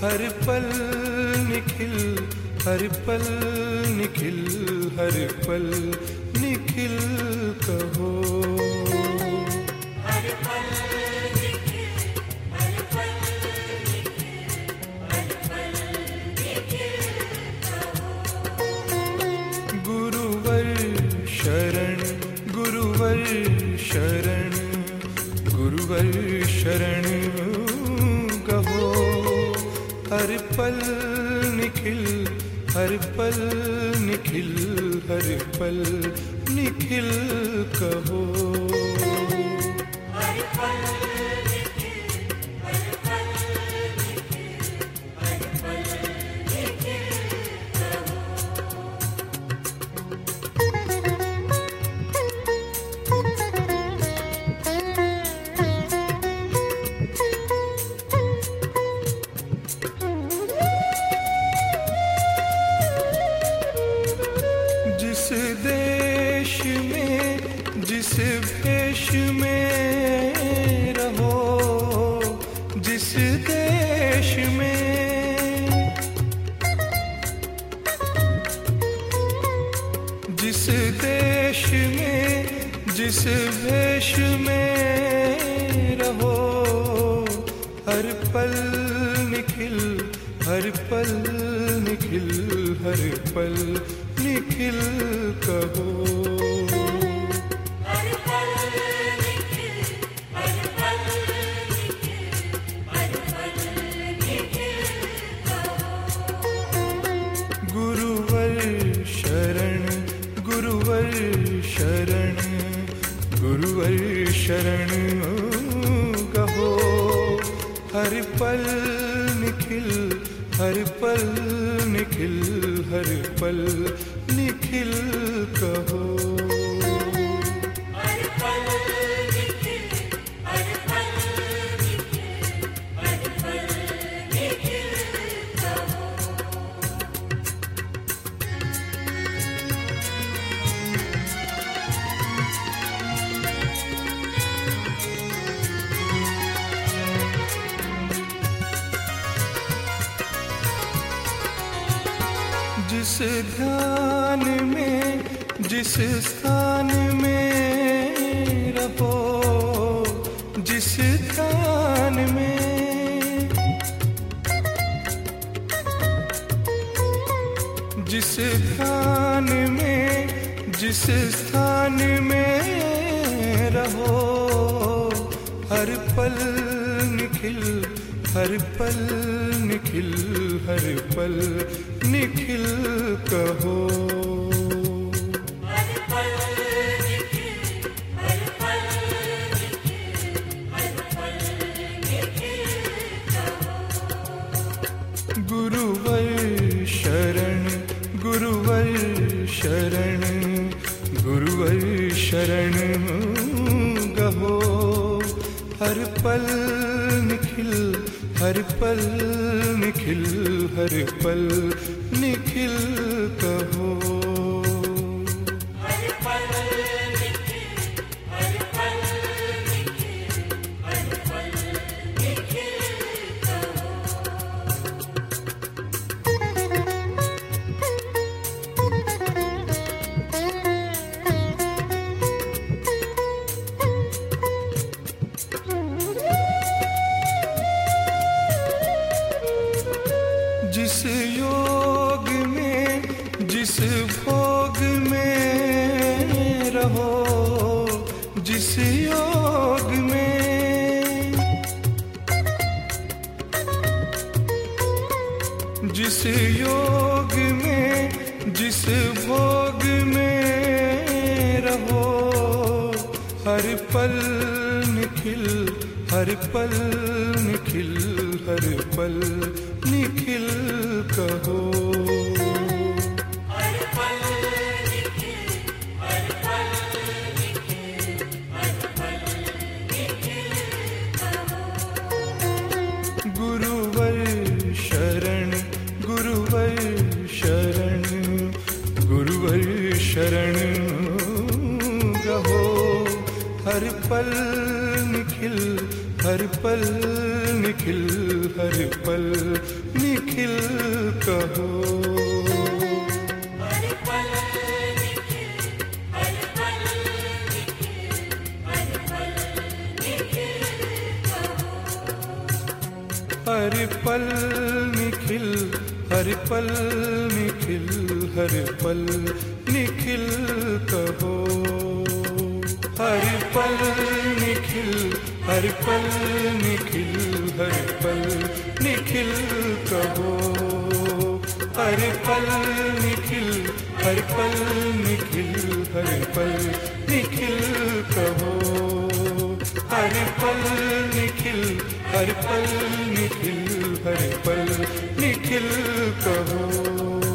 हर पल निखिल, हर पल निखिल, हर पल निखिल कहो। हर पल निखिल, हर पल निखिल, हर पल निखिल कहो। गुरुवर शरण, गुरुवर शरण, गुरुवर शरण कहो। हर पल निखिल, हर पल निखिल, हर पल निखिल कहो। हर पल निखिल, हर पल निखिल, हर पल निखिल कहो। जिस देश में, जिस भेष में रहो, जिस देश में, जिस देश में, जिस भेष में रहो, हर पल निखिल, हर पल निखिल, हर पल निखिल कहो। हर पल निखिल, हर पल निखिल, हर पल निखिल कहो। गुरुवर शरण, गुरुवर शरण, गुरुवर शरण कहो। हर पल निखिल, हर पल निखिल, हर पल निखिल कहो। हर पल निखिल, हर पल निखिल, हर पल निखिल कहो। जिस ध्यान में, जिस स्थान में रहो, जिस ध्यान में, जिस ध्यान में, जिस स्थान में रहो, हर पल निखिल, हर पल निखिल, हर पल निखिल कहो। हर पल निखिल, हर पल निखिल, हर पल निखिल कहो। गुरुवर शरण, गुरुवर शरण, गुरुवर शरण गहो। हर पल निखिल, हर पल निखिल, हर पल निखिल कहो। हर पल निखिल, हर पल निखिल, हर पल निखिल कहो। जिस योग में, जिस भोग में रहो, जिस योग में, जिस योग में, जिस भोग में रहो, हर पल निखिल, हर पल निखिल, हर पल निखिल कहो। हर पल निखिल, हर पल निखिल, हर पल निखिल कहो। गुरुवर शरण, गुरुवर शरण, गुरुवर शरण गहो। हर पल निखिल, हर पल निखिल, हर पल निखिल कहो। हर पल निखिल, हर पल निखिल, हर पल निखिल कहो। हर पल निखिल, हर पल निखिल, हर पल निखिल कहो। हर पल निखिल, हर पल निखिल, हर पल निखिल कहो। हर पल निखिल, हर पल निखिल, हर पल निखिल कहो। हर पल निखिल, हर पल निखिल, हर पल निखिल कहो।